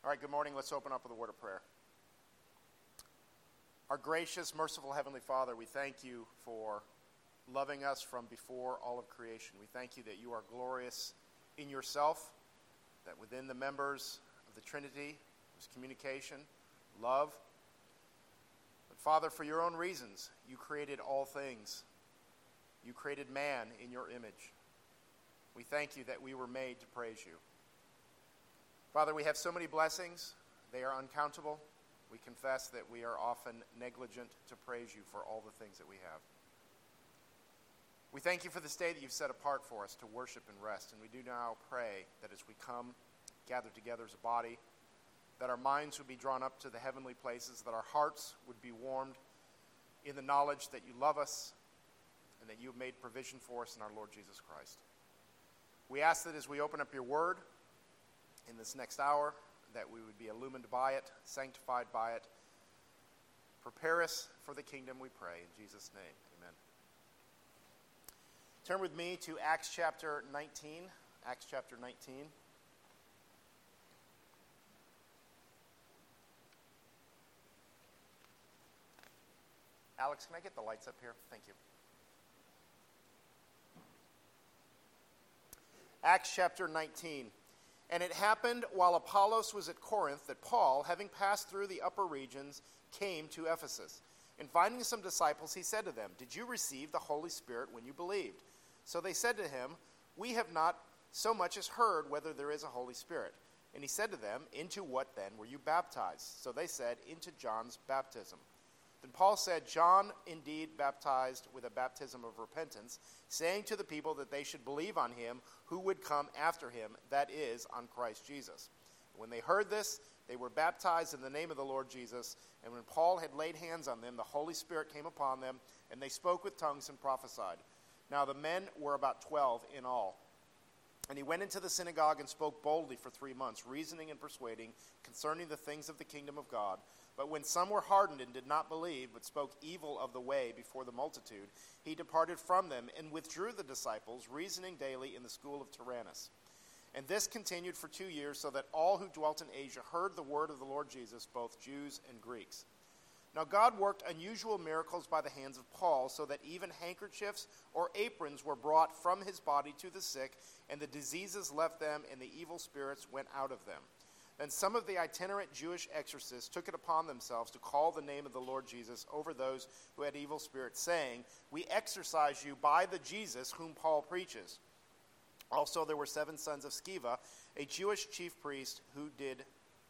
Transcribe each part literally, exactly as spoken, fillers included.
All right, good morning. Let's open up with a word of prayer. Our gracious, merciful Heavenly Father, we thank you for loving us from before all of creation. We thank you that you are glorious in yourself, that within the members of the Trinity there's communication, love. But Father, for your own reasons, you created all things. You created man in your image. We thank you that we were made to praise you. Father, we have so many blessings. They are uncountable. We confess that we are often negligent to praise you for all the things that we have. We thank you for this day that you've set apart for us to worship and rest. And we do now pray that as we come, gather together as a body, that our minds would be drawn up to the heavenly places, that our hearts would be warmed in the knowledge that you love us and that you have made provision for us in our Lord Jesus Christ. We ask that as we open up your word in this next hour, that we would be illumined by it, sanctified by it. Prepare us for the kingdom, we pray. In Jesus' name, amen. Turn with me to Acts chapter nineteen. Acts chapter nineteen. Alex, can I get the lights up here? Thank you. Acts chapter nineteen. And it happened while Apollos was at Corinth that Paul, having passed through the upper regions, came to Ephesus. And finding some disciples, he said to them, "Did you receive the Holy Spirit when you believed?" So they said to him, "We have not so much as heard whether there is a Holy Spirit." And he said to them, "Into what then were you baptized?" So they said, "Into John's baptism." Then Paul said, "John indeed baptized with a baptism of repentance, saying to the people that they should believe on him who would come after him, that is, on Christ Jesus." When they heard this, they were baptized in the name of the Lord Jesus. And when Paul had laid hands on them, the Holy Spirit came upon them, and they spoke with tongues and prophesied. Now the men were about twelve in all. And he went into the synagogue and spoke boldly for three months, reasoning and persuading concerning the things of the kingdom of God. But when some were hardened and did not believe, but spoke evil of the way before the multitude, he departed from them and withdrew the disciples, reasoning daily in the school of Tyrannus. And this continued for two years, so that all who dwelt in Asia heard the word of the Lord Jesus, both Jews and Greeks. Now God worked unusual miracles by the hands of Paul, so that even handkerchiefs or aprons were brought from his body to the sick, and the diseases left them, and the evil spirits went out of them. Then some of the itinerant Jewish exorcists took it upon themselves to call the name of the Lord Jesus over those who had evil spirits, saying, "We exorcise you by the Jesus whom Paul preaches." Also there were seven sons of Sceva, a Jewish chief priest, who did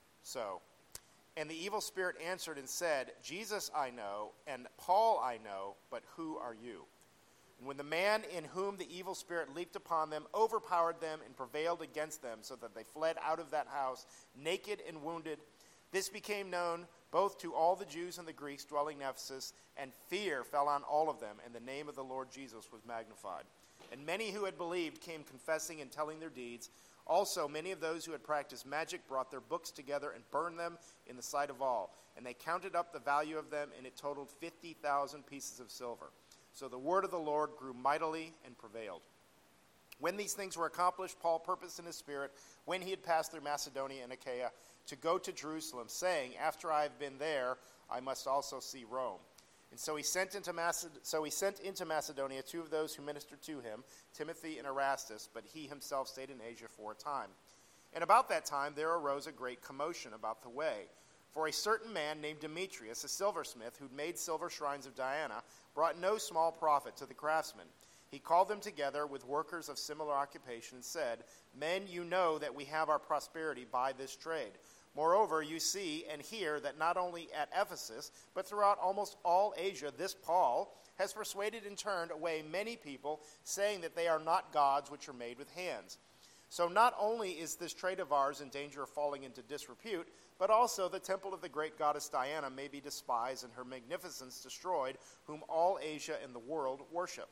so. And the evil spirit answered and said, "Jesus I know, and Paul I know, but who are you?" And when the man in whom the evil spirit leaped upon them overpowered them and prevailed against them, so that they fled out of that house, naked and wounded, this became known both to all the Jews and the Greeks dwelling in Ephesus, and fear fell on all of them, and the name of the Lord Jesus was magnified. And many who had believed came confessing and telling their deeds. Also many of those who had practiced magic brought their books together and burned them in the sight of all. And they counted up the value of them, and it totaled fifty thousand pieces of silver. So the word of the Lord grew mightily and prevailed. When these things were accomplished, Paul purposed in his spirit, when he had passed through Macedonia and Achaia, to go to Jerusalem, saying, "After I have been there, I must also see Rome." And so he sent into Maced- so he sent into Macedonia two of those who ministered to him, Timothy and Erastus, but he himself stayed in Asia for a time. And about that time there arose a great commotion about the way. For a certain man named Demetrius, a silversmith, who'd made silver shrines of Diana, brought no small profit to the craftsmen. He called them together with workers of similar occupation and said, "Men, you know that we have our prosperity by this trade. Moreover, you see and hear that not only at Ephesus, but throughout almost all Asia, this Paul has persuaded and turned away many people, saying that they are not gods which are made with hands. So not only is this trade of ours in danger of falling into disrepute, but also the temple of the great goddess Diana may be despised and her magnificence destroyed, whom all Asia and the world worship."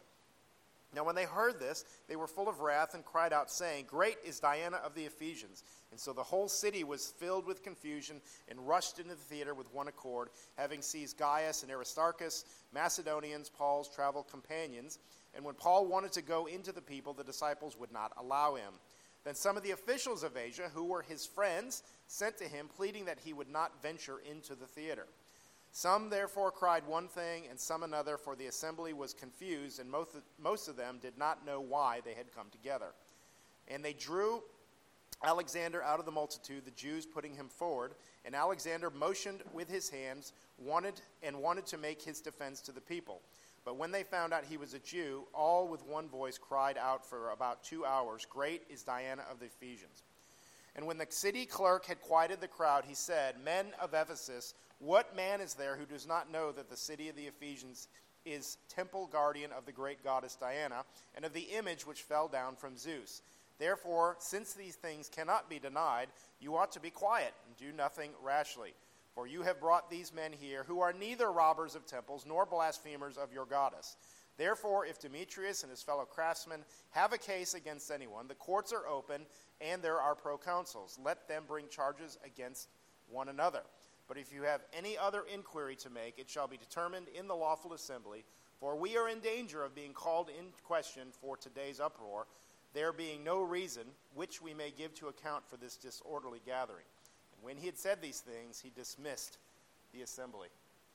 Now when they heard this, they were full of wrath and cried out, saying, "Great is Diana of the Ephesians." And so the whole city was filled with confusion and rushed into the theater with one accord, having seized Gaius and Aristarchus, Macedonians, Paul's travel companions. And when Paul wanted to go into the people, the disciples would not allow him. Then some of the officials of Asia, who were his friends, sent to him, pleading that he would not venture into the theater. Some therefore cried one thing, and some another, for the assembly was confused, and most, most of them did not know why they had come together. And they drew Alexander out of the multitude, the Jews putting him forward, and Alexander motioned with his hands, wanted and wanted to make his defense to the people. But when they found out he was a Jew, all with one voice cried out for about two hours, "Great is Diana of the Ephesians." And when the city clerk had quieted the crowd, he said, "Men of Ephesus, what man is there who does not know that the city of the Ephesians is temple guardian of the great goddess Diana, and of the image which fell down from Zeus? Therefore, since these things cannot be denied, you ought to be quiet and do nothing rashly. For you have brought these men here, who are neither robbers of temples nor blasphemers of your goddess. Therefore, if Demetrius and his fellow craftsmen have a case against anyone, the courts are open, and there are proconsuls. Let them bring charges against one another. But if you have any other inquiry to make, it shall be determined in the lawful assembly, for we are in danger of being called in question for today's uproar, there being no reason which we may give to account for this disorderly gathering." And when he had said these things, he dismissed the assembly.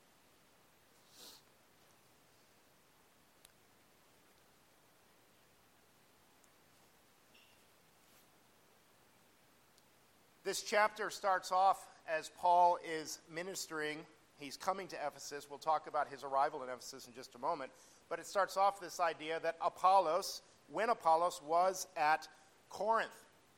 This chapter starts off as Paul is ministering. He's coming to Ephesus. We'll talk about his arrival in Ephesus in just a moment. But it starts off this idea that Apollos, when Apollos was at Corinth.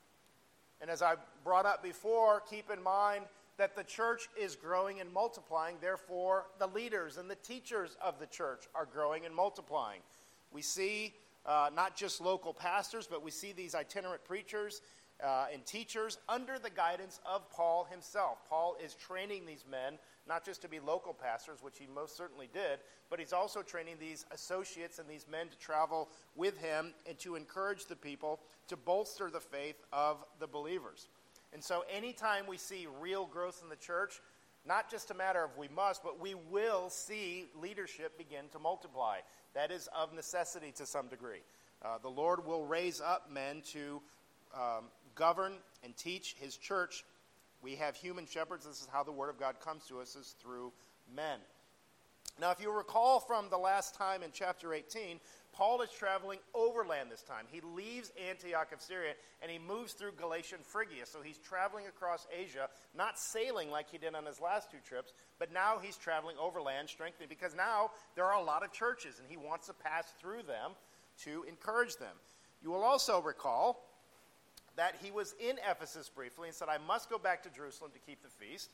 And as I brought up before, keep in mind that the church is growing and multiplying. Therefore, the leaders and the teachers of the church are growing and multiplying. We see uh, not just local pastors, but we see these itinerant preachers Uh, and teachers under the guidance of Paul himself. Paul is training these men, not just to be local pastors, which he most certainly did, but he's also training these associates and these men to travel with him and to encourage the people to bolster the faith of the believers. And so anytime we see real growth in the church, not just a matter of we must, but we will see leadership begin to multiply. That is of necessity to some degree. Uh, the Lord will raise up men to um, govern and teach his church. We have human shepherds. This is how the word of God comes to us, is through men. Now, if you recall from the last time in chapter eighteen, Paul is traveling overland this time. He leaves Antioch of Syria and he moves through Galatia and Phrygia. So he's traveling across Asia, not sailing like he did on his last two trips, but now he's traveling overland, strengthening, because now there are a lot of churches and he wants to pass through them to encourage them. You will also recall that he was in Ephesus briefly and said, "I must go back to Jerusalem to keep the feast."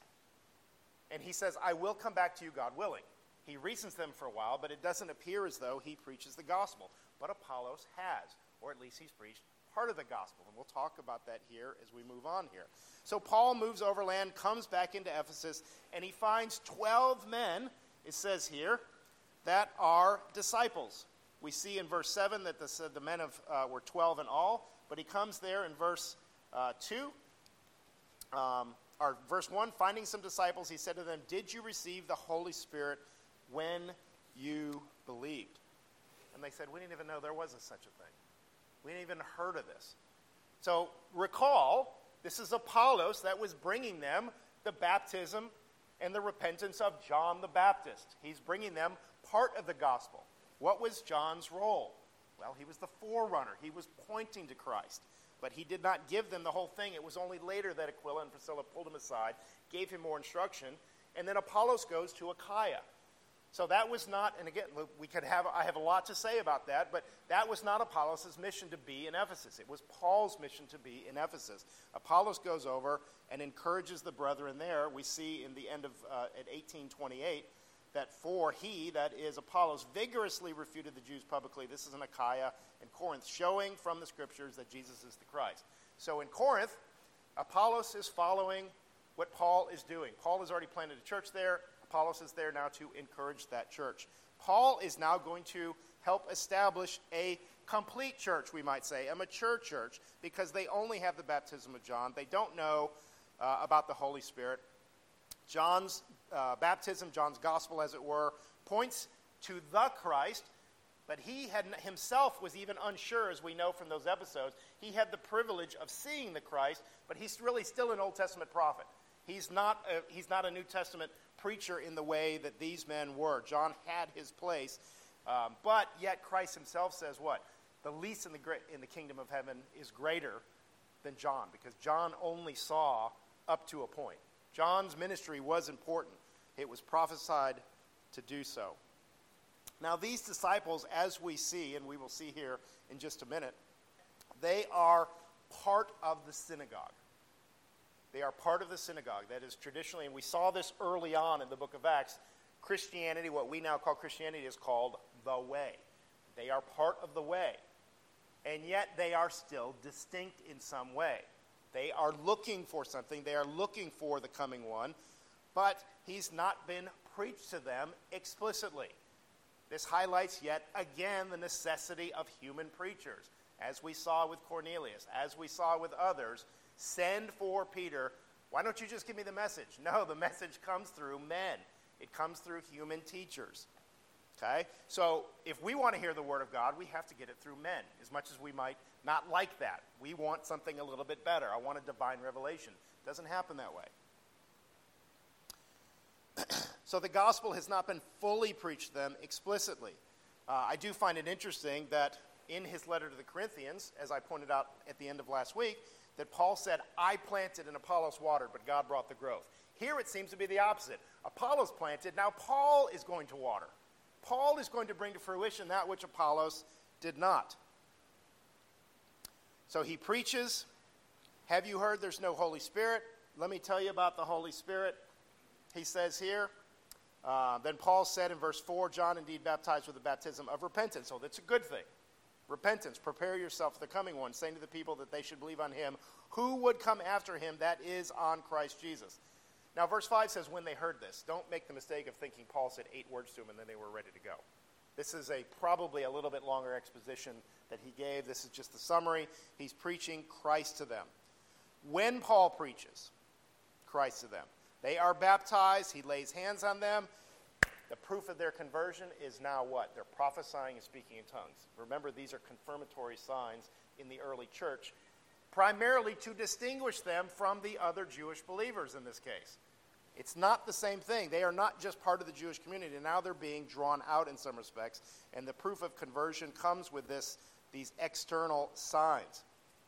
And he says, "I will come back to you, God willing." He reasons them for a while, but it doesn't appear as though he preaches the gospel. But Apollos has, or at least he's preached part of the gospel. And we'll talk about that here as we move on here. So Paul moves overland, comes back into Ephesus, and he finds twelve men, it says here, that are disciples. We see in verse seven that the, the men of, uh, were twelve in all. But he comes there in verse uh, two, um, or verse one, finding some disciples, he said to them, "Did you receive the Holy Spirit when you believed?" And they said, "We didn't even know there was a such a thing. We didn't even heard of this." So recall, this is Apollos that was bringing them the baptism and the repentance of John the Baptist. He's bringing them part of the gospel. What was John's role? Well, he was the forerunner. He was pointing to Christ. But he did not give them the whole thing. It was only later that Aquila and Priscilla pulled him aside, gave him more instruction, and then Apollos goes to Achaia. So that was not, and again, we could have, I have a lot to say about that, but that was not Apollos' mission to be in Ephesus. It was Paul's mission to be in Ephesus. Apollos goes over and encourages the brethren there. We see in the end of, uh, at eighteen twenty-eight, that for he, that is Apollos, vigorously refuted the Jews publicly. This is in Achaia and Corinth, showing from the scriptures that Jesus is the Christ. So in Corinth, Apollos is following what Paul is doing. Paul has already planted a church there. Apollos is there now to encourage that church. Paul is now going to help establish a complete church, we might say, a mature church, because they only have the baptism of John. They don't know uh, about the Holy Spirit. John's uh, baptism, John's gospel, as it were, points to the Christ. But he had himself was even unsure, as we know from those episodes. He had the privilege of seeing the Christ, but he's really still an Old Testament prophet. He's not a, he's not a New Testament preacher in the way that these men were. John had his place, um, but yet Christ himself says what? The least in the great, in the kingdom of heaven is greater than John, because John only saw up to a point. John's ministry was important. It was prophesied to do so. Now, these disciples, as we see, and we will see here in just a minute, they are part of the synagogue. They are part of the synagogue. That is traditionally, and we saw this early on in the book of Acts, Christianity, what we now call Christianity, is called the way. They are part of the way. And yet they are still distinct in some way. They are looking for something. They are looking for the coming one, but he's not been preached to them explicitly. This highlights yet again the necessity of human preachers. As we saw with Cornelius, as we saw with others, send for Peter. Why don't you just give me the message? No, the message comes through men. It comes through human teachers. Okay? So if we want to hear the word of God, we have to get it through men, as much as we might not like that. We want something a little bit better. I want a divine revelation. It doesn't happen that way. So the gospel has not been fully preached to them explicitly. Uh, I do find it interesting that in his letter to the Corinthians, as I pointed out at the end of last week, that Paul said, I planted and Apollos watered, but God brought the growth. Here it seems to be the opposite. Apollos planted, now Paul is going to water. Paul is going to bring to fruition that which Apollos did not. So he preaches, have you heard there's no Holy Spirit? Let me tell you about the Holy Spirit. He says here, uh, then Paul said in verse four, John indeed baptized with the baptism of repentance. So that's a good thing. Repentance, prepare yourself for the coming one, saying to the people that they should believe on him who would come after him, that is on Christ Jesus. Now verse five says, when they heard this, don't make the mistake of thinking Paul said eight words to them and then they were ready to go. This is a probably a little bit longer exposition that he gave. This is just the summary. He's preaching Christ to them. When Paul preaches Christ to them, they are baptized. He lays hands on them. The proof of their conversion is now what? They're prophesying and speaking in tongues. Remember, these are confirmatory signs in the early church, primarily to distinguish them from the other Jewish believers in this case. It's not the same thing. They are not just part of the Jewish community. Now they're being drawn out in some respects, and the proof of conversion comes with this, these external signs.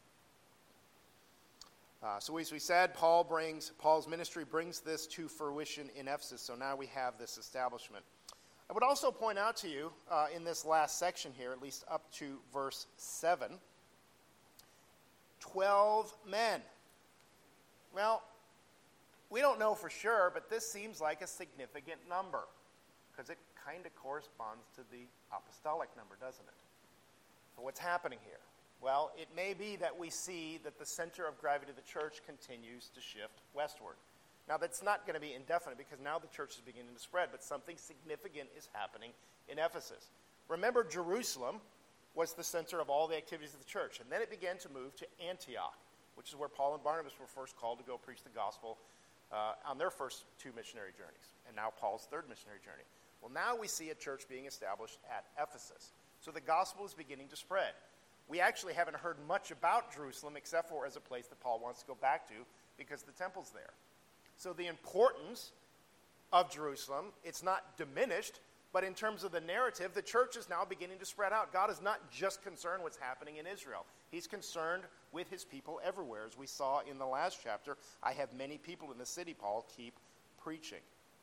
Uh, so as we said, Paul brings Paul's ministry brings this to fruition in Ephesus. So now we have this establishment. I would also point out to you uh, in this last section here, at least up to verse seven, twelve men. Well, we don't know for sure, but this seems like a significant number because it kind of corresponds to the apostolic number, doesn't it? So what's happening here? Well, it may be that we see that the center of gravity of the church continues to shift westward. Now, that's not going to be indefinite because now the church is beginning to spread, but something significant is happening in Ephesus. Remember, Jerusalem was the center of all the activities of the church, and then it began to move to Antioch, which is where Paul and Barnabas were first called to go preach the gospel uh, on their first two missionary journeys, and now Paul's third missionary journey. Well, now we see a church being established at Ephesus. So the gospel is beginning to spread. We actually haven't heard much about Jerusalem except for as a place that Paul wants to go back to because the temple's there. So the importance of Jerusalem, it's not diminished, but in terms of the narrative, the church is now beginning to spread out. God is not just concerned what's happening in Israel. He's concerned with his people everywhere. As we saw in the last chapter, I have many people in the city, Paul, keep preaching.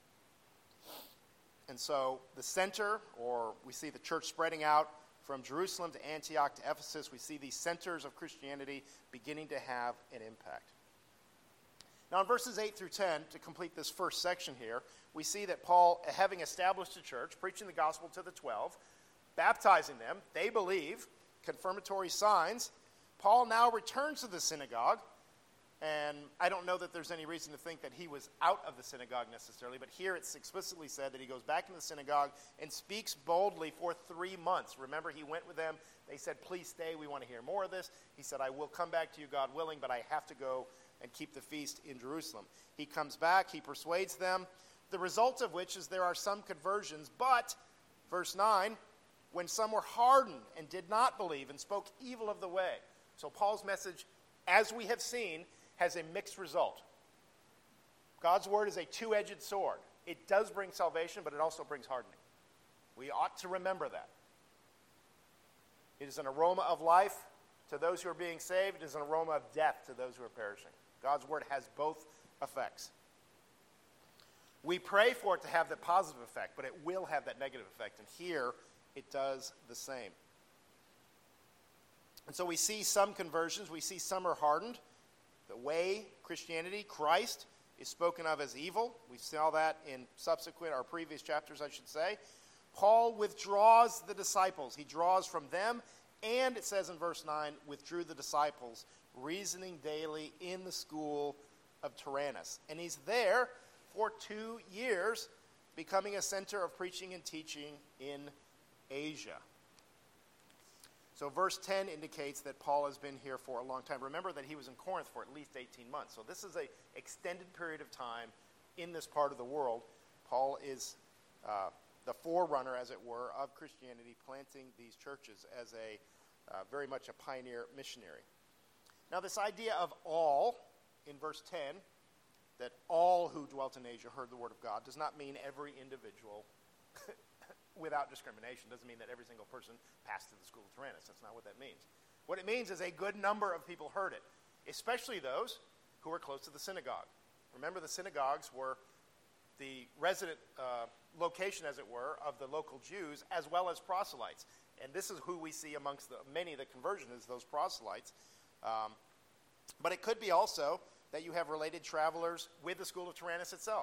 And so the center, or we see the church spreading out, from Jerusalem to Antioch to Ephesus, we see these centers of Christianity beginning to have an impact. Now in verses eight through ten, to complete this first section here, we see that Paul, having established a church, preaching the gospel to the twelve, baptizing them, they believe, confirmatory signs, Paul now returns to the synagogue, and I don't know that there's any reason to think that he was out of the synagogue necessarily, but here it's explicitly said that he goes back into the synagogue and speaks boldly for three months. Remember, he went with them. They said, please stay. We want to hear more of this. He said, I will come back to you, God willing, but I have to go and keep the feast in Jerusalem. He comes back. He persuades them, the result of which is there are some conversions, but, verse nine, when some were hardened and did not believe and spoke evil of the way. So Paul's message, as we have seen, has a mixed result. God's word is a two-edged sword. It does bring salvation, but it also brings hardening. We ought to remember that. It is an aroma of life to those who are being saved. It is an aroma of death to those who are perishing. God's word has both effects. We pray for it to have the positive effect, but it will have that negative effect. And here, it does the same. And so we see some conversions. We see some are hardened. The way, Christianity, Christ, is spoken of as evil. We saw that in subsequent, our previous chapters, I should say. Paul withdraws the disciples. He draws from them, and it says in verse nine, withdrew the disciples, reasoning daily in the school of Tyrannus. And he's there for two years, becoming a center of preaching and teaching in Asia. So verse ten indicates that Paul has been here for a long time. Remember that he was in Corinth for at least eighteen months. So this is an extended period of time in this part of the world. Paul is uh, the forerunner, as it were, of Christianity, planting these churches as a uh, very much a pioneer missionary. Now this idea of all, in verse ten, that all who dwelt in Asia heard the word of God, does not mean every individual without discrimination. Doesn't mean that every single person passed through the school of Tyrannus. That's not what that means. What it means is a good number of people heard it, especially those who were close to the synagogue. Remember, the synagogues were the resident uh, location, as it were, of the local Jews, as well as proselytes. And this is who we see amongst the, many of the conversion is those proselytes. Um, but it could be also that you have related travelers with the school of Tyrannus itself.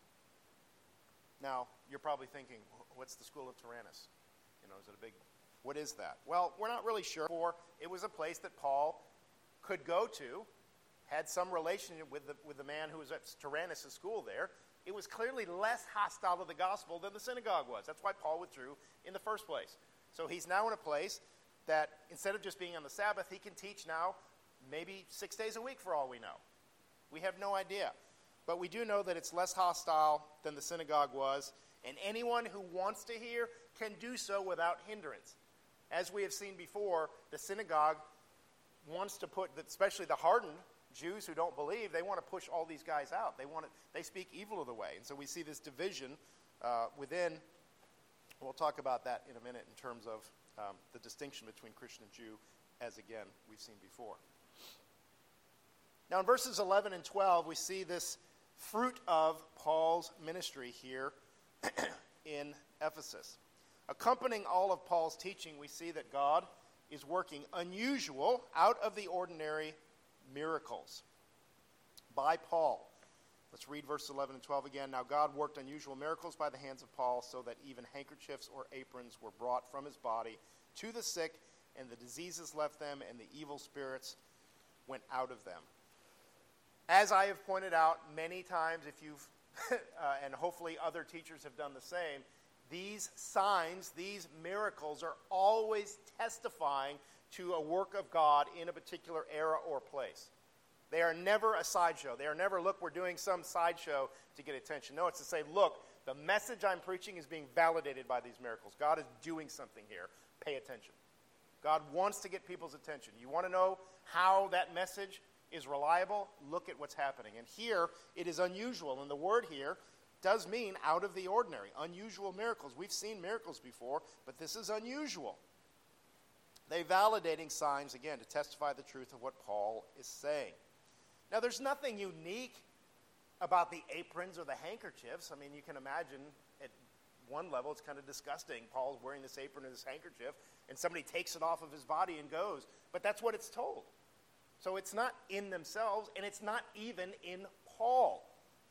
Now, you're probably thinking, what's the school of Tyrannus? You know, is it a big, what is that? Well, we're not really sure. For it was a place that Paul could go to, had some relationship with the, with the man who was at Tyrannus' school there. It was clearly less hostile to the gospel than the synagogue was. That's why Paul withdrew in the first place. So he's now in a place that instead of just being on the Sabbath, he can teach now maybe six days a week for all we know. We have no idea. But we do know that it's less hostile than the synagogue was, and anyone who wants to hear can do so without hindrance. As we have seen before, the synagogue wants to put, especially the hardened Jews who don't believe, they want to push all these guys out. They want to, they speak evil of the way. And so we see this division uh, within. We'll talk about that in a minute in terms of um, the distinction between Christian and Jew, as again we've seen before. Now in verses eleven and twelve, we see this fruit of Paul's ministry here in Ephesus. Accompanying all of Paul's teaching, we see that God is working unusual, out of the ordinary miracles by Paul. Let's read verse eleven and twelve again. Now God worked unusual miracles by the hands of Paul, so that even handkerchiefs or aprons were brought from his body to the sick, and the diseases left them, and the evil spirits went out of them. As I have pointed out many times, if you've uh, and hopefully other teachers have done the same, these signs, these miracles are always testifying to a work of God in a particular era or place. They are never a sideshow. They are never, look, we're doing some sideshow to get attention. No, it's to say, look, the message I'm preaching is being validated by these miracles. God is doing something here. Pay attention. God wants to get people's attention. You want to know how that message is reliable? Look at what's happening. And here, it is unusual. And the word here does mean out of the ordinary, unusual miracles. We've seen miracles before, but this is unusual. They validating signs, again, to testify the truth of what Paul is saying. Now, there's nothing unique about the aprons or the handkerchiefs. I mean, you can imagine at one level it's kind of disgusting. Paul's wearing this apron and this handkerchief, and somebody takes it off of his body and goes. But that's what it's told. So it's not in themselves, and it's not even in Paul.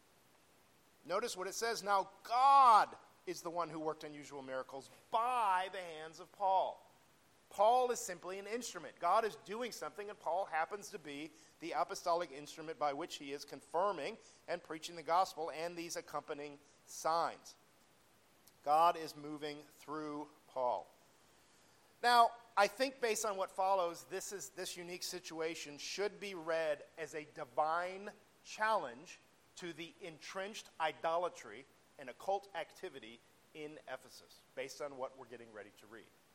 Notice what it says. Now, God is the one who worked unusual miracles by the hands of Paul. Paul is simply an instrument. God is doing something, and Paul happens to be the apostolic instrument by which he is confirming and preaching the gospel and these accompanying signs. God is moving through Paul. Now, I think based on what follows, this is this unique situation should be read as a divine challenge to the entrenched idolatry and occult activity in Ephesus, based on what we're getting ready to read.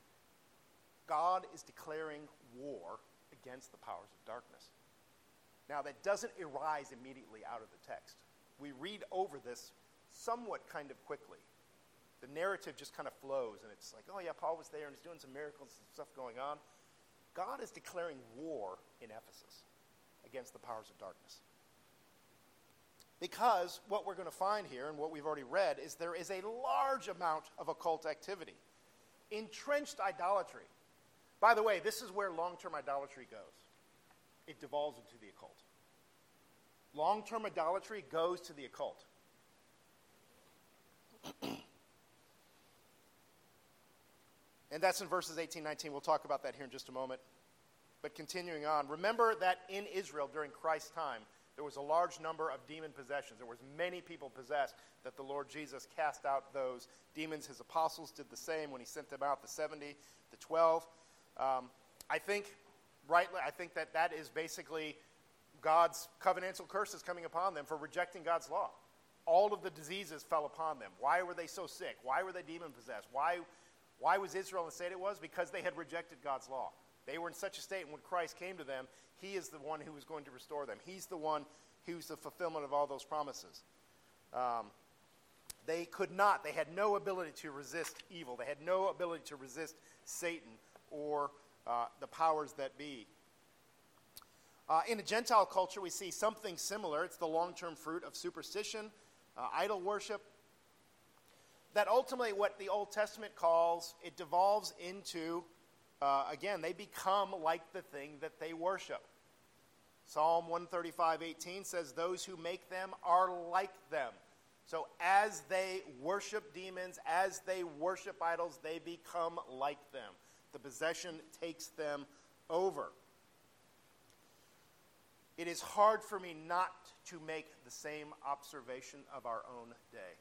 God is declaring war against the powers of darkness. Now, that doesn't arise immediately out of the text. We read over this somewhat kind of quickly. The narrative just kind of flows, and it's like, oh yeah, Paul was there, and he's doing some miracles and stuff going on. God is declaring war in Ephesus against the powers of darkness. Because what we're going to find here, and what we've already read, is there is a large amount of occult activity. Entrenched idolatry. By the way, this is where long-term idolatry goes. It devolves into the occult. Long-term idolatry goes to the occult. And that's in verses eighteen, nineteen. We'll talk about that here in just a moment. But continuing on, remember that in Israel during Christ's time, there was a large number of demon possessions. There was many people possessed that the Lord Jesus cast out those demons. His apostles did the same when he sent them out, the seventy, the twelve. Um, I think, rightly, I think that that is basically God's covenantal curses coming upon them for rejecting God's law. All of the diseases fell upon them. Why were they so sick? Why were they demon possessed? Why, why was Israel in the state it was? Because they had rejected God's law. They were in such a state, and when Christ came to them, he is the one who was going to restore them. He's the one who's the fulfillment of all those promises. Um, they could not, they had no ability to resist evil. They had no ability to resist Satan or uh, the powers that be. Uh, in a Gentile culture, we see something similar. It's the long-term fruit of superstition, uh, idol worship. That ultimately, what the Old Testament calls, it devolves into, uh, again, they become like the thing that they worship. Psalm one thirty-five, eighteen says, those who make them are like them. So as they worship demons, as they worship idols, they become like them. The possession takes them over. It is hard for me not to make the same observation of our own day.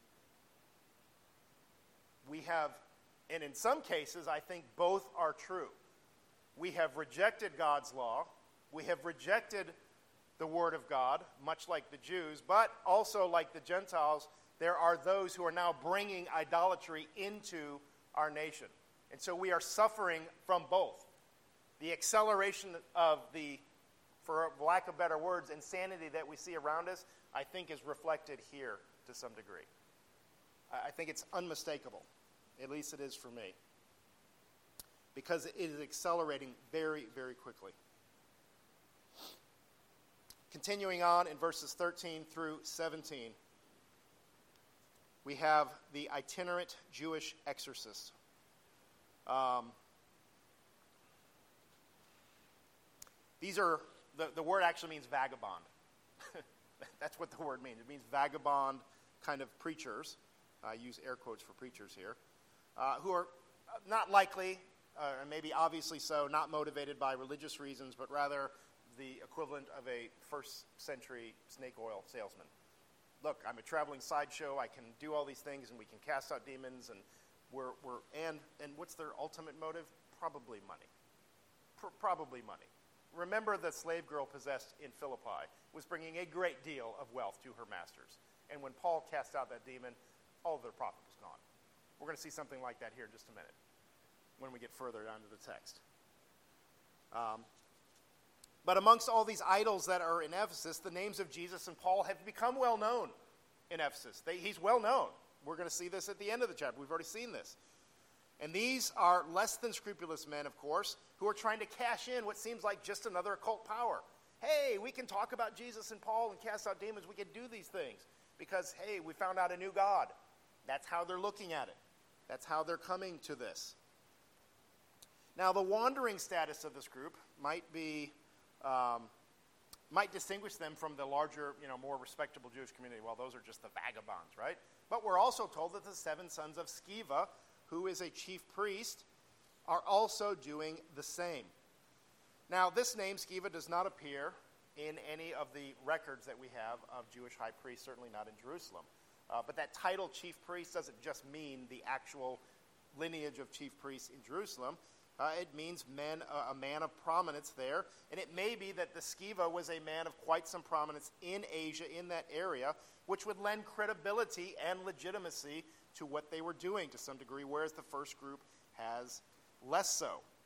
We have, and in some cases, I think both are true. We have rejected God's law. We have rejected the Word of God, much like the Jews, but also like the Gentiles, there are those who are now bringing idolatry into our nation. And so we are suffering from both. The acceleration of the, for lack of better words, insanity that we see around us, I think is reflected here to some degree. I think it's unmistakable. At least it is for me. Because it is accelerating very, very quickly. Continuing on in verses thirteen through seventeen, we have the itinerant Jewish exorcist. Um, these are, the, the word actually means vagabond. That's what the word means. It means vagabond kind of preachers. I use air quotes for preachers here. Uh, who are not likely, uh, and maybe obviously so, not motivated by religious reasons, but rather the equivalent of a first century snake oil salesman. Look, I'm a traveling sideshow. I can do all these things, and we can cast out demons, and we're we're and and what's their ultimate motive? Probably money. P- probably money. Remember, the slave girl possessed in Philippi was bringing a great deal of wealth to her masters, and when Paul cast out that demon, all of their profit was gone. We're going to see something like that here in just a minute when we get further down to the text. Um, But amongst all these idols that are in Ephesus, the names of Jesus and Paul have become well known in Ephesus. They, he's well known. We're going to see this at the end of the chapter. We've already seen this. And these are less than scrupulous men, of course, who are trying to cash in what seems like just another occult power. Hey, we can talk about Jesus and Paul and cast out demons. We can do these things because, hey, we found out a new God. That's how they're looking at it. That's how they're coming to this. Now, the wandering status of this group might be... Um, might distinguish them from the larger, you know, more respectable Jewish community. Well, those are just the vagabonds, right? But we're also told that the seven sons of Sceva, who is a chief priest, are also doing the same. Now, this name, Sceva, does not appear in any of the records that we have of Jewish high priests, certainly not in Jerusalem. Uh, but that title, chief priest, doesn't just mean the actual lineage of chief priests in Jerusalem. Uh, it means man, uh, a man of prominence there. And it may be that the Sceva was a man of quite some prominence in Asia, in that area, which would lend credibility and legitimacy to what they were doing to some degree, whereas the first group has less so.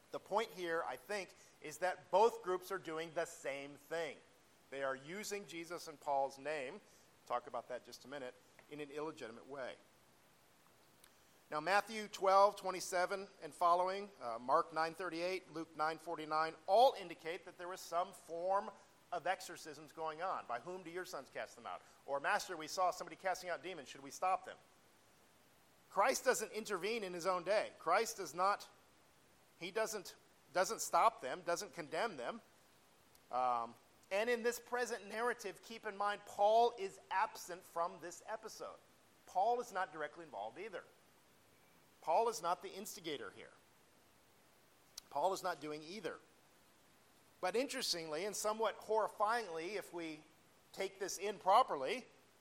The point here, I think, is that both groups are doing the same thing. They are using Jesus and Paul's name, talk about that just a minute, in an illegitimate way. Now, Matthew twelve twenty-seven and following, uh, Mark nine thirty-eight, Luke nine forty-nine, all indicate that there was some form of exorcisms going on. By whom do your sons cast them out? Or, Master, we saw somebody casting out demons. Should we stop them? Christ doesn't intervene in his own day. Christ does not, he doesn't, doesn't stop them, doesn't condemn them. Um, and in this present narrative, keep in mind, Paul is absent from this episode. Paul is not directly involved either. Paul is not the instigator here. Paul is not doing either. But interestingly, and somewhat horrifyingly, if we take this in properly,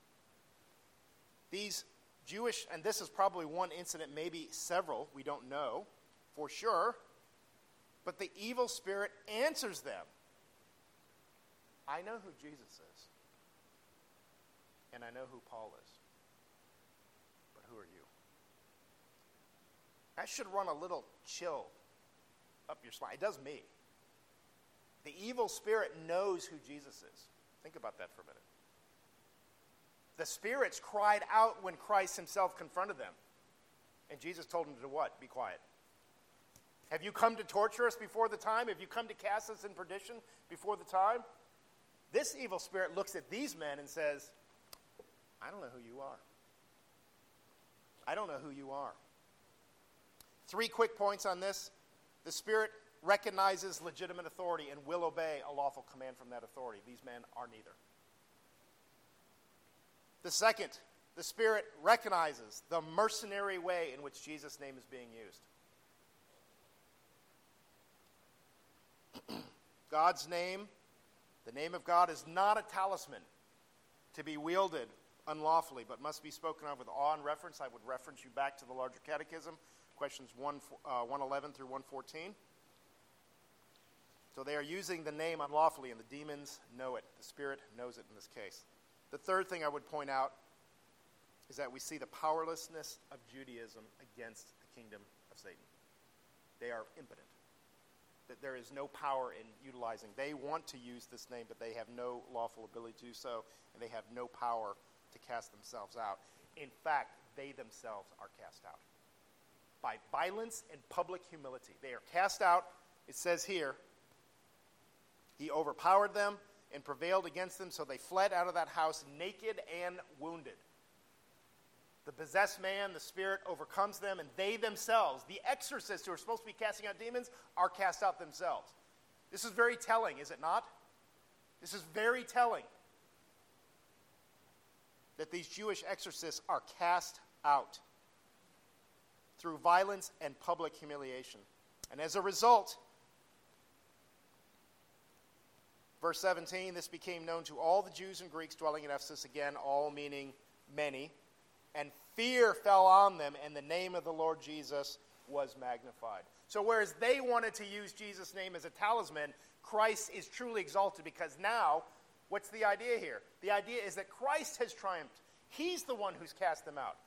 these Jewish, and this is probably one incident, maybe several, we don't know for sure, but the evil spirit answers them. I know who Jesus is, and I know who Paul is, but who are you? That should run a little chill up your spine. It does me. The evil spirit knows who Jesus is. Think about that for a minute. The spirits cried out when Christ himself confronted them. And Jesus told them to what? Be quiet. Have you come to torture us before the time? Have you come to cast us in perdition before the time? This evil spirit looks at these men and says, I don't know who you are. I don't know who you are. Three quick points on this. The spirit recognizes legitimate authority and will obey a lawful command from that authority. These men are neither. The second, the Spirit recognizes the mercenary way in which Jesus' name is being used. God's name, the name of God, is not a talisman to be wielded unlawfully, but must be spoken of with awe and reverence. I would reference you back to the larger catechism, questions one, uh, one eleven through one fourteen. So they are using the name unlawfully, and the demons know it. The Spirit knows it in this case. The third thing I would point out is that we see the powerlessness of Judaism against the kingdom of Satan. They are impotent. That there is no power in utilizing. They want to use this name, but they have no lawful ability to do so, and they have no power to cast themselves out. In fact, they themselves are cast out by violence and public humility. They are cast out, it says here, he overpowered them and prevailed against them, so they fled out of that house naked and wounded. The possessed man, the spirit, overcomes them, and they themselves, the exorcists who are supposed to be casting out demons, are cast out themselves. This is very telling, is it not? This is very telling that these Jewish exorcists are cast out through violence and public humiliation. And as a result, verse seventeen, this became known to all the Jews and Greeks dwelling in Ephesus, again, all meaning many, and fear fell on them, and the name of the Lord Jesus was magnified. So whereas they wanted to use Jesus' name as a talisman, Christ is truly exalted, because now, what's the idea here? The idea is that Christ has triumphed. He's the one who's cast them out.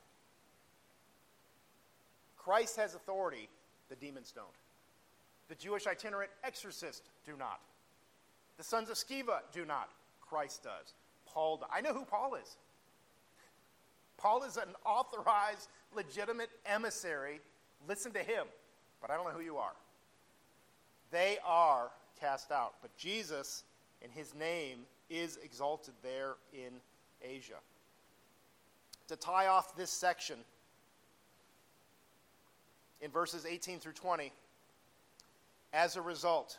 Christ has authority, the demons don't. The Jewish itinerant exorcists do not. The sons of Sceva do not. Christ does. Paul does. I know who Paul is. Paul is an authorized, legitimate emissary. Listen to him. But I don't know who you are. They are cast out. But Jesus, in his name, is exalted there in Asia. To tie off this section, in verses eighteen through twenty, as a result,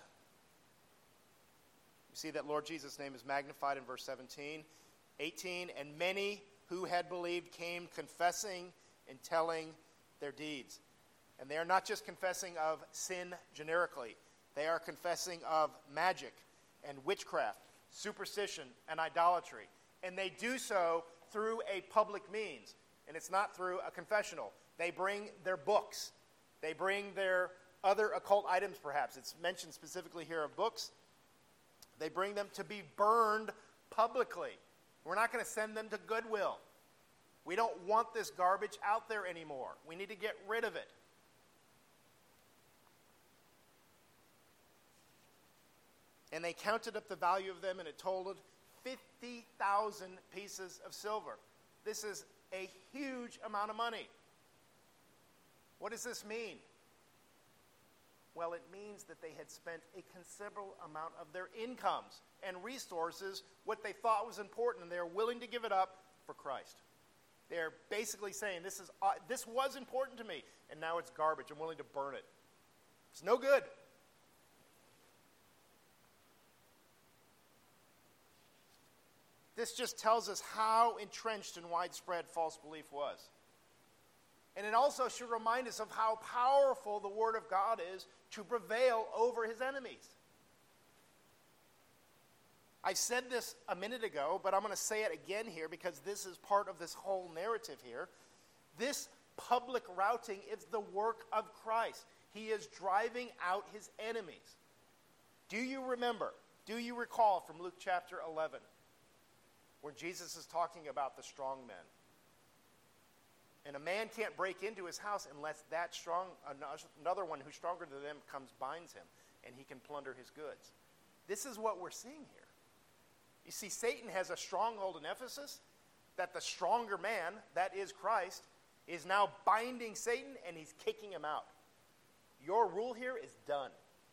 we see that Lord Jesus' name is magnified in verse seventeen. eighteen, and many who had believed came confessing and telling their deeds. And they are not just confessing of sin generically. They are confessing of magic and witchcraft, superstition and idolatry. And they do so through a public means. And it's not through a confessional. They bring their books. They bring their other occult items, perhaps. It's mentioned specifically here of books. They bring them to be burned publicly. We're not going to send them to Goodwill. We don't want this garbage out there anymore. We need to get rid of it. And they counted up the value of them, and it totaled fifty thousand pieces of silver. This is a huge amount of money. What does this mean? Well, it means that they had spent a considerable amount of their incomes and resources, what they thought was important, and they are willing to give it up for Christ. They're basically saying, this is uh, this was important to me, and now it's garbage. I'm willing to burn it. It's no good. This just tells us how entrenched and widespread false belief was. And it also should remind us of how powerful the Word of God is to prevail over his enemies. I said this a minute ago, but I'm going to say it again here because this is part of this whole narrative here. This public routing is the work of Christ. He is driving out his enemies. Do you remember, do you recall from Luke chapter eleven, where Jesus is talking about the strong men? And a man can't break into his house unless that strong, another one who's stronger than them comes, binds him, and he can plunder his goods. This is what we're seeing here. You see, Satan has a stronghold in Ephesus that the stronger man, that is Christ, is now binding Satan and he's kicking him out. Your rule here is done.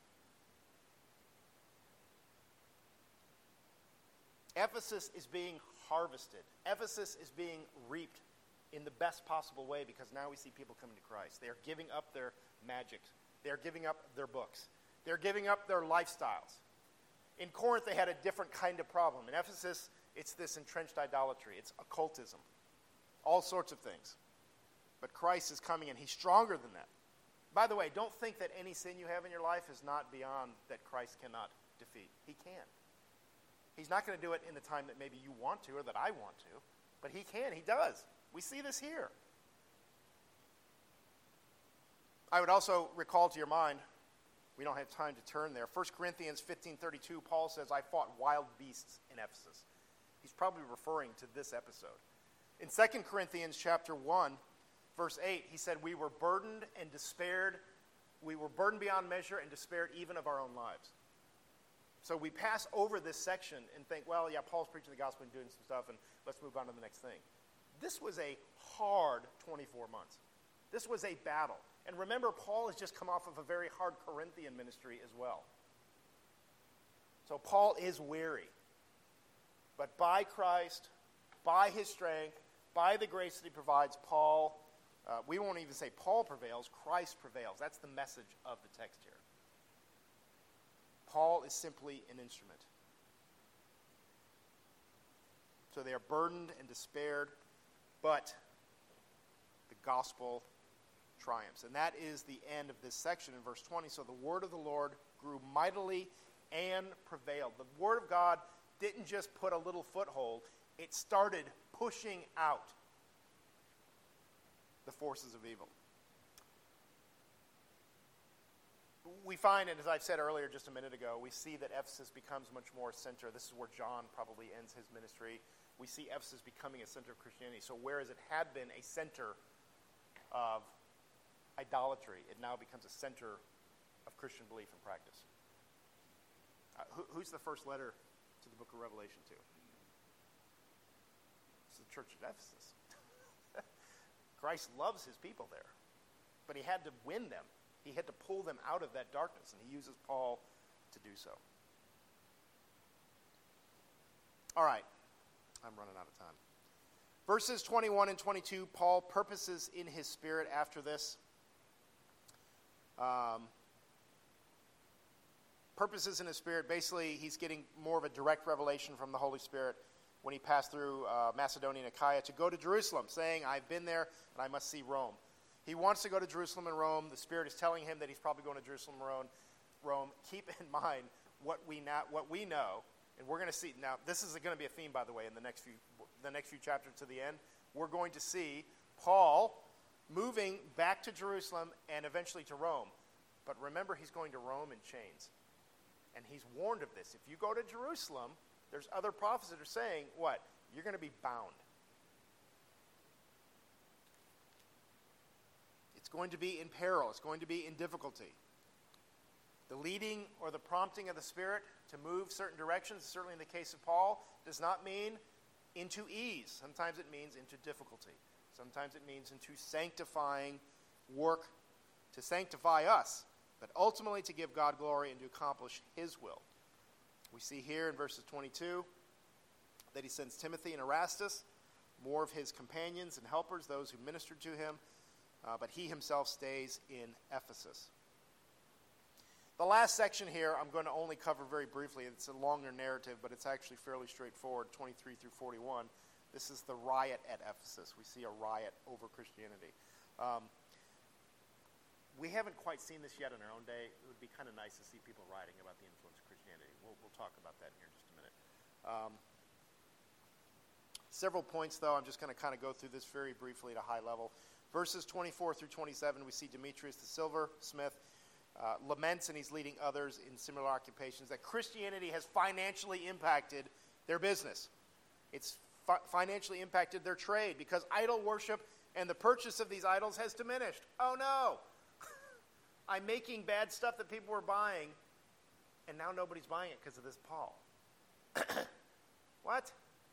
Ephesus is being harvested. Ephesus is being reaped in the best possible way because now we see people coming to Christ. They are giving up their magic. They are giving up their books. They're giving up their lifestyles. In Corinth, they had a different kind of problem. In Ephesus, it's this entrenched idolatry. It's occultism. All sorts of things. But Christ is coming, and he's stronger than that. By the way, don't think that any sin you have in your life is not beyond that Christ cannot defeat. He can. He's not going to do it in the time that maybe you want to or that I want to, but he can. He does. We see this here. I would also recall to your mind, we don't have time to turn there, First Corinthians fifteen thirty-two, Paul says, I fought wild beasts in Ephesus. He's probably referring to this episode. In Second Corinthians chapter one, verse eight, he said, we were burdened and despaired. We were burdened beyond measure and despaired even of our own lives. So we pass over this section and think, well, yeah, Paul's preaching the gospel and doing some stuff, and let's move on to the next thing. This was a hard twenty-four months. This was a battle. And remember, Paul has just come off of a very hard Corinthian ministry as well. So Paul is weary. But by Christ, by his strength, by the grace that he provides, Paul, uh, we won't even say Paul prevails, Christ prevails. That's the message of the text here. Paul is simply an instrument. So they are burdened and despaired, but the gospel triumphs. And that is the end of this section in verse twenty. So the word of the Lord grew mightily and prevailed. The word of God didn't just put a little foothold, it started pushing out the forces of evil. We find, and as I said earlier just a minute ago, we see that Ephesus becomes much more a center. This is where John probably ends his ministry. We see Ephesus becoming a center of Christianity. So whereas it had been a center of idolatry, it now becomes a center of Christian belief and practice. Uh, who, who's the first letter to the book of Revelation to? It's the church at Ephesus. Christ loves his people there, but he had to win them. He had to pull them out of that darkness, and he uses Paul to do so. All right. I'm running out of time. Verses twenty-one and twenty-two, Paul purposes in his spirit after this. Um, purposes in his spirit, basically he's getting more of a direct revelation from the Holy Spirit when he passed through uh, Macedonia and Achaia to go to Jerusalem, saying, I've been there and I must see Rome. He wants to go to Jerusalem and Rome. The Spirit is telling him that he's probably going to Jerusalem and Rome. Rome. Keep in mind what we now, what we know, and we're going to see. Now, this is going to be a theme, by the way, in the next few the next few chapters to the end. We're going to see Paul moving back to Jerusalem and eventually to Rome. But remember, he's going to Rome in chains, and he's warned of this. If you go to Jerusalem, there's other prophets that are saying, "What? You're going to be bound." It's going to be in peril. It's going to be in difficulty. The leading or the prompting of the Spirit to move certain directions, certainly in the case of Paul, does not mean into ease. Sometimes it means into difficulty. Sometimes it means into sanctifying work to sanctify us, but ultimately to give God glory and to accomplish his will. We see here in verses twenty-two that he sends Timothy and Erastus, more of his companions and helpers, those who ministered to him, uh, but he himself stays in Ephesus. The last section here I'm going to only cover very briefly. It's a longer narrative, but it's actually fairly straightforward, twenty-three through forty-one. This is the riot at Ephesus. We see a riot over Christianity. Um, we haven't quite seen this yet in our own day. It would be kind of nice to see people writing about the influence of Christianity. We'll, we'll talk about that here in just a minute. Um, several points, though. I'm just going to kind of go through this very briefly at a high level. Verses twenty-four through twenty-seven, we see Demetrius the silversmith uh, laments, and he's leading others in similar occupations, that Christianity has financially impacted their business. It's fi- financially impacted their trade because idol worship and the purchase of these idols has diminished. Oh, no. I'm making bad stuff that people were buying, and now nobody's buying it because of this Paul. What?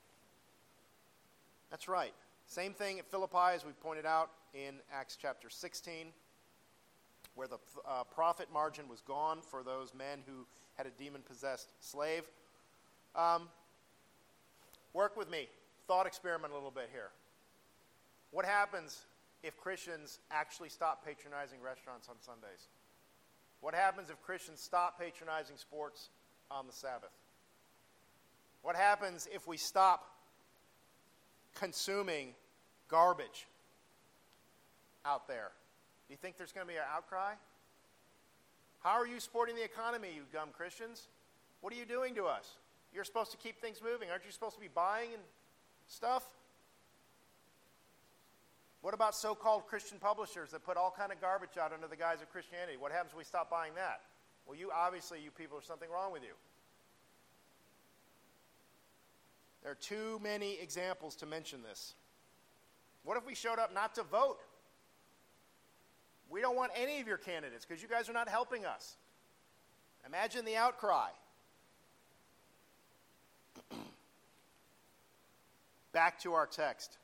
That's right. Same thing at Philippi, as we pointed out in Acts chapter sixteen, where the uh, profit margin was gone for those men who had a demon-possessed slave. Um, work with me. Thought experiment a little bit here. What happens if Christians actually stop patronizing restaurants on Sundays? What happens if Christians stop patronizing sports on the Sabbath? What happens if we stop consuming garbage out there? Do you think there's going to be an outcry? How are you supporting the economy, you dumb Christians? What are you doing to us? You're supposed to keep things moving. Aren't you supposed to be buying and stuff? What about so-called Christian publishers that put all kind of garbage out under the guise of Christianity? What happens when we stop buying that? Well, you obviously, you people, there's something wrong with you. There are too many examples to mention this. What if we showed up not to vote? We don't want any of your candidates because you guys are not helping us. Imagine the outcry. Back to our text.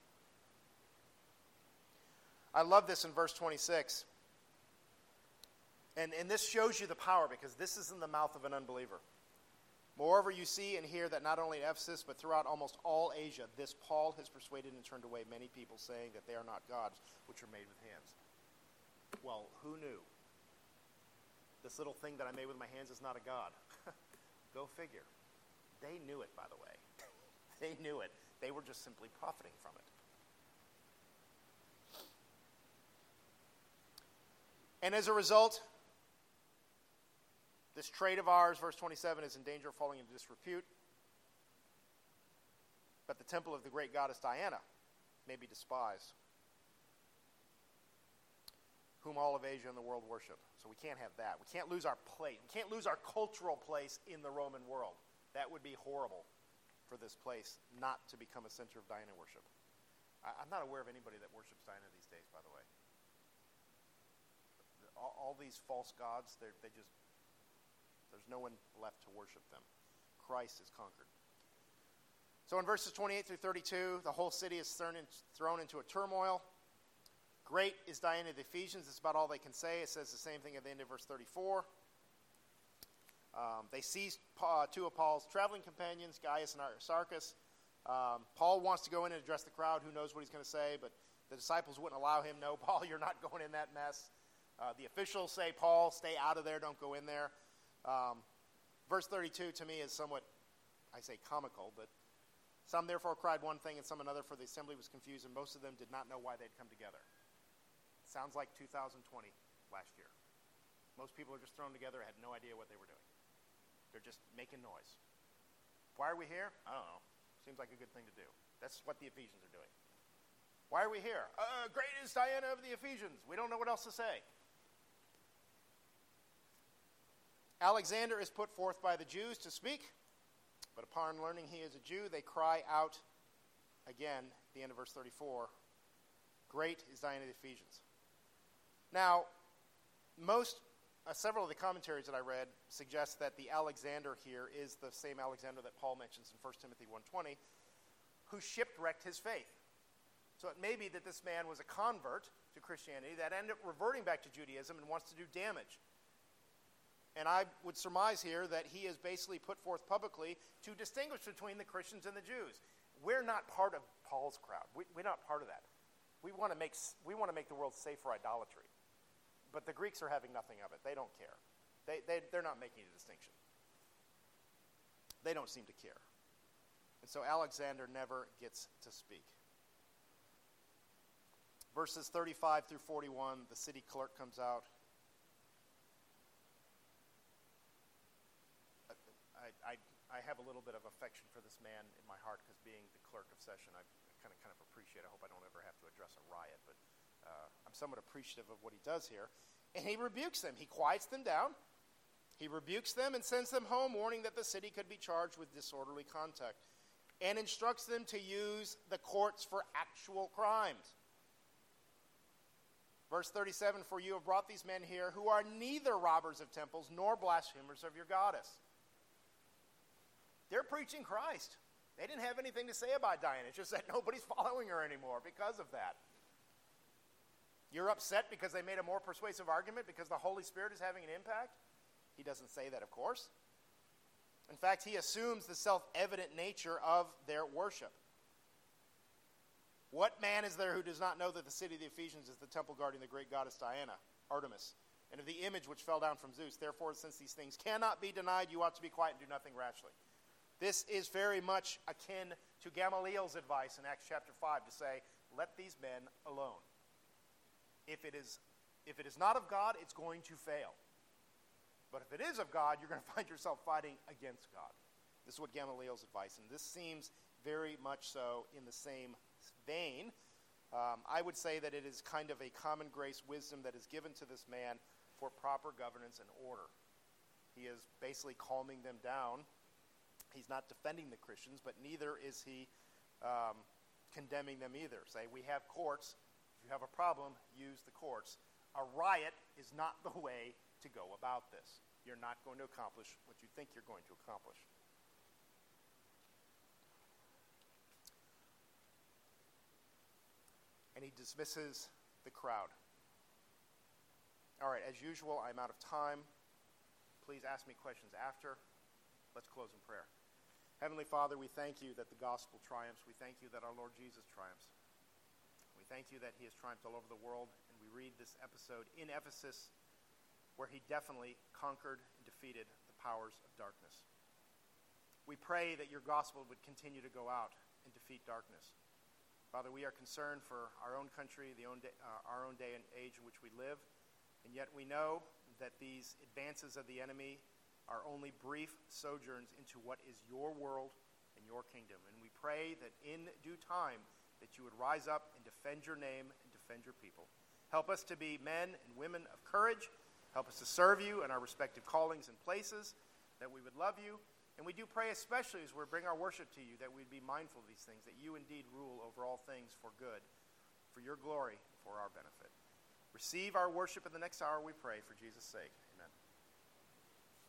I love this in verse twenty-six. And, and this shows you the power because this is in the mouth of an unbeliever. Moreover, you see and hear that not only in Ephesus, but throughout almost all Asia, this Paul has persuaded and turned away many people, saying that they are not gods, which are made with hands. Well, who knew? This little thing that I made with my hands is not a god. Go figure. They knew it, by the way. They knew it. They were just simply profiting from it. And as a result, this trade of ours, verse twenty-seven, is in danger of falling into disrepute. But the temple of the great goddess Diana may be despised, whom all of Asia and the world worship. So we can't have that. We can't lose our place. We can't lose our cultural place in the Roman world. That would be horrible for this place not to become a center of Diana worship. I, I'm not aware of anybody that worships Diana these days, by the way. All, all these false gods, they just, there's no one left to worship them. Christ is conquered. So in verses twenty-eight through thirty-two, the whole city is thrown, in, thrown into a turmoil. Great is Diana of the Ephesians. It's about all they can say. It says the same thing at the end of verse thirty-four. Um, they seized uh, two of Paul's traveling companions, Gaius and Aristarchus. Um, Paul wants to go in and address the crowd. Who knows what he's going to say? But the disciples wouldn't allow him. No, Paul, you're not going in that mess. Uh, the officials say, Paul, stay out of there. Don't go in there. Um, verse thirty-two to me is somewhat, I say comical, but some therefore cried one thing and some another, for the assembly was confused, and most of them did not know why they'd come together. Sounds like two thousand twenty last year. Most people are just thrown together, had no idea what they were doing. They're just making noise. Why are we here? I don't know. Seems like a good thing to do. That's what the Ephesians are doing. Why are we here? Uh, great is Diana of the Ephesians. We don't know what else to say. Alexander is put forth by the Jews to speak, but upon learning he is a Jew, they cry out again, at the end of verse thirty-four, great is Diana of the Ephesians. Now, most uh, several of the commentaries that I read suggest that the Alexander here is the same Alexander that Paul mentions in First Timothy one twenty, who shipwrecked his faith. So it may be that this man was a convert to Christianity that ended up reverting back to Judaism and wants to do damage. And I would surmise here that he is basically put forth publicly to distinguish between the Christians and the Jews. We're not part of Paul's crowd. We, we're not part of that. We want to make we want to make the world safe for idolatry. But the Greeks are having nothing of it. They don't care. They, they, they're not making a distinction. They don't seem to care. And so Alexander never gets to speak. Verses thirty-five through forty-one, the city clerk comes out. I, I, I have a little bit of affection for this man in my heart because being the clerk of session, I kind of kind of appreciate it. I hope I don't ever have to address a riot, but uh, I'm somewhat appreciative of what he does here. And he rebukes them. He quiets them down. He rebukes them and sends them home, warning that the city could be charged with disorderly conduct, and instructs them to use the courts for actual crimes. Verse thirty-seven, for you have brought these men here who are neither robbers of temples nor blasphemers of your goddess. They're preaching Christ. They didn't have anything to say about Diana. It's just that nobody's following her anymore because of that. You're upset because they made a more persuasive argument because the Holy Spirit is having an impact? He doesn't say that, of course. In fact, he assumes the self-evident nature of their worship. What man is there who does not know that the city of the Ephesians is the temple guarding the great goddess Diana, Artemis, and of the image which fell down from Zeus? Therefore, since these things cannot be denied, you ought to be quiet and do nothing rashly. This is very much akin to Gamaliel's advice in Acts chapter five to say, let these men alone. If it is, if it is not of God, it's going to fail. But if it is of God, you're going to find yourself fighting against God. This is what Gamaliel's advice, and this seems very much so in the same vein. Um, I would say that it is kind of a common grace wisdom that is given to this man for proper governance and order. He is basically calming them down. He's not defending the Christians, but neither is he um, condemning them either. Say, we have courts. If you have a problem, use the courts. A riot is not the way to go about this. You're not going to accomplish what you think you're going to accomplish. And he dismisses the crowd. All right, as usual, I'm out of time. Please ask me questions after. Let's close in prayer. Heavenly Father, we thank you that the gospel triumphs. We thank you that our Lord Jesus triumphs. We thank you that he has triumphed all over the world. And we read this episode in Ephesus where he definitely conquered and defeated the powers of darkness. We pray that your gospel would continue to go out and defeat darkness. Father, we are concerned for our own country, the own day, uh, our own day and age in which we live. And yet we know that these advances of the enemy are only brief sojourns into what is your world and your kingdom. And we pray that in due time that you would rise up and defend your name and defend your people. Help us to be men and women of courage. Help us to serve you in our respective callings and places, that we would love you. And we do pray especially as we bring our worship to you that we'd be mindful of these things, that you indeed rule over all things for good, for your glory, for our benefit. Receive our worship in the next hour, we pray, for Jesus' sake.